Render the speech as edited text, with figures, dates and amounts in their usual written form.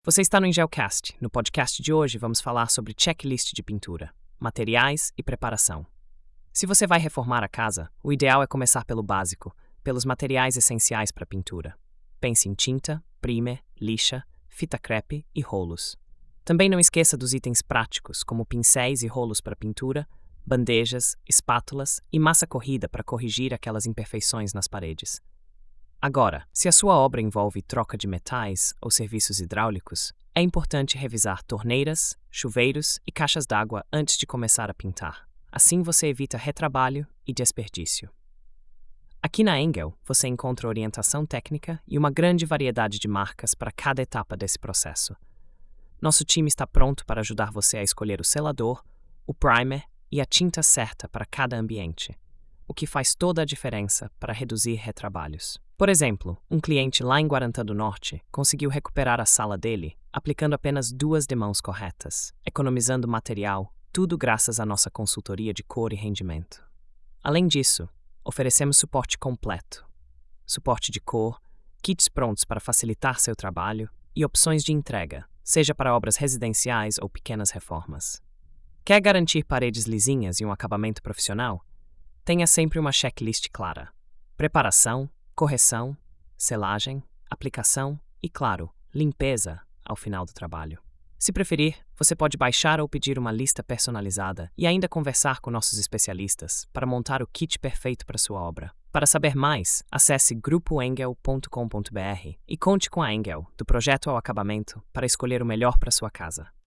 Você está no Engelcast. No podcast de hoje vamos falar sobre checklist de pintura, materiais e preparação. Se você vai reformar a casa, o ideal é começar pelo básico, pelos materiais essenciais para a pintura. Pense em tinta, primer, lixa, fita crepe e rolos. Também não esqueça dos itens práticos, como pincéis e rolos para pintura, bandejas, espátulas e massa corrida para corrigir aquelas imperfeições nas paredes. Agora, se a sua obra envolve troca de metais ou serviços hidráulicos, é importante revisar torneiras, chuveiros e caixas d'água antes de começar a pintar. Assim você evita retrabalho e desperdício. Aqui na Engel, você encontra orientação técnica e uma grande variedade de marcas para cada etapa desse processo. Nosso time está pronto para ajudar você a escolher o selador, o primer e a tinta certa para cada ambiente, o que faz toda a diferença para reduzir retrabalhos. Por exemplo, um cliente lá em Guarantã do Norte conseguiu recuperar a sala dele aplicando apenas 2 demãos corretas, economizando material, tudo graças à nossa consultoria de cor e rendimento. Além disso, oferecemos suporte completo, suporte de cor, kits prontos para facilitar seu trabalho e opções de entrega, seja para obras residenciais ou pequenas reformas. Quer garantir paredes lisinhas e um acabamento profissional? Tenha sempre uma checklist clara. Preparação, correção, selagem, aplicação e, claro, limpeza ao final do trabalho. Se preferir, você pode baixar ou pedir uma lista personalizada e ainda conversar com nossos especialistas para montar o kit perfeito para sua obra. Para saber mais, acesse grupoengel.com.br e conte com a Engel, do projeto ao acabamento, para escolher o melhor para sua casa.